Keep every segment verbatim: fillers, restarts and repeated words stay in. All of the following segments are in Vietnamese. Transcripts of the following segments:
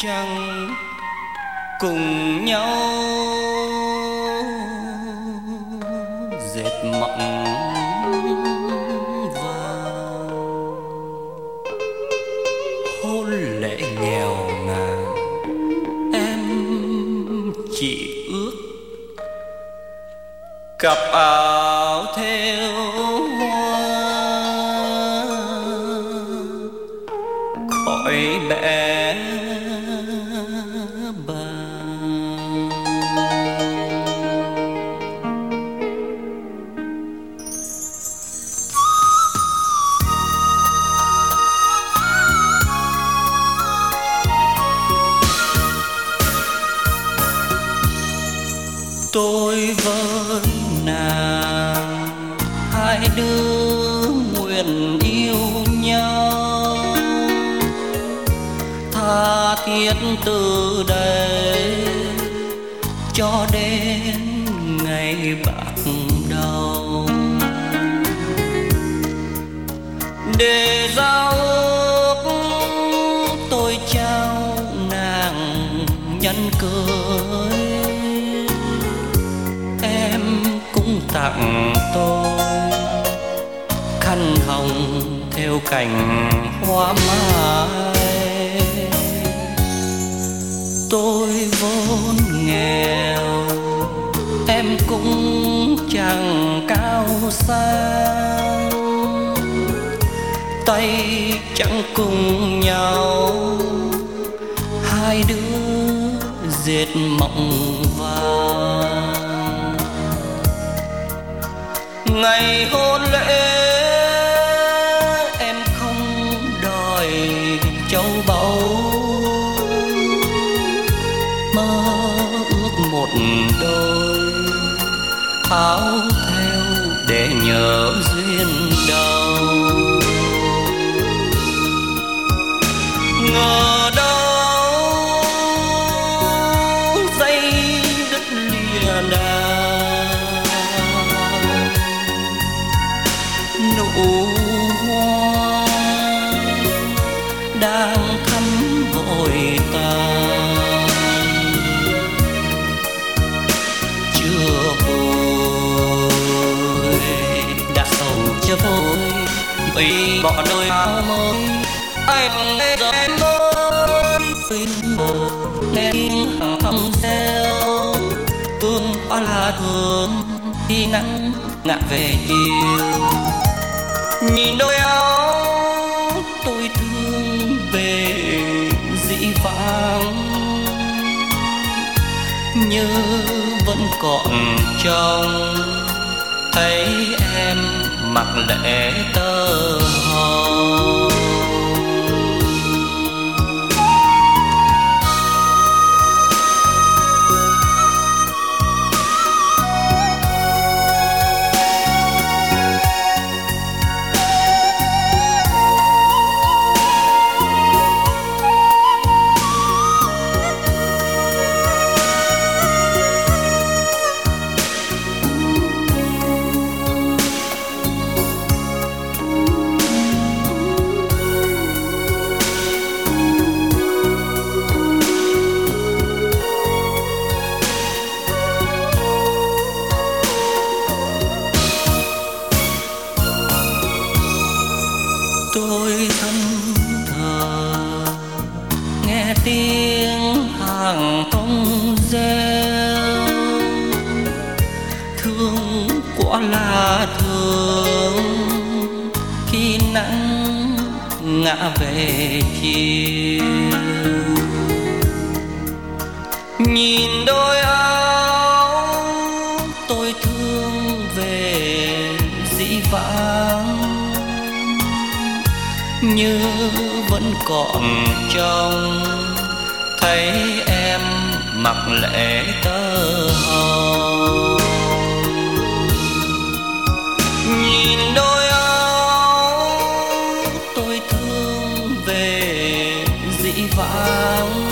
trăng cùng nhau dệt mộng vàng. Hôn lễ nghèo ngàn em chỉ ước cặp áo thêu hoa khỏi bé bàng. Tôi với nàng hai đứa nguyện yêu nhau tha thiết từ đây cho đến ngày bạc đầu, để giao ước tôi trao nàng nhẫn cưới. Em cũng tặng tôi khăn hồng thêu cành hoa mai. Tôi vốn nghèo em cũng chẳng cao sang, tay chẳng cùng nhau hai đứa dệt mộng vàng. Ngày hôn lễ em không đòi châu báu, mơ ước một đôi áo thêu để nhớ duyên đầu. Ngờ đâu dây đứt lìa đàn, nụ hoa đang thắm vội tàn. Chưa vội đã sầu chưa vội vì bỏ đôi áo mới. Anh nghe gió em ơi quên mồ nghe tiếng thầm reo, tương hoa là thương khi nắng ngả về chiều. Nhìn đôi áo tôi thương về dĩ vãng như vẫn còn trong, thấy em mặc lễ tơ hồng. Tôi thân thờ nghe tiếng hàng thông reo, thương quá là thương khi nắng ngã về chiều. Nhìn đôi áo tôi thương về dĩ vãng như vẫn còn trong, thấy em mặc lễ tơ hồng. Nhìn đôi áo tôi thương về dĩ vãng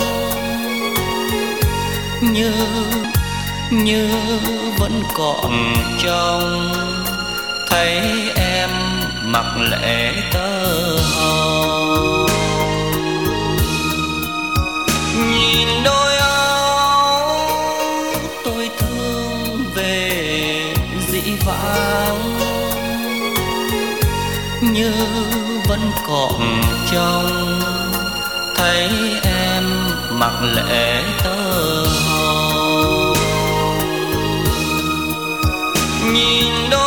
như như vẫn còn trong, thấy em mặc lễ tơ hồng. dĩ vãng như vẫn còn trong thấy em mặc lễ tơ hồng. Nhìn đôi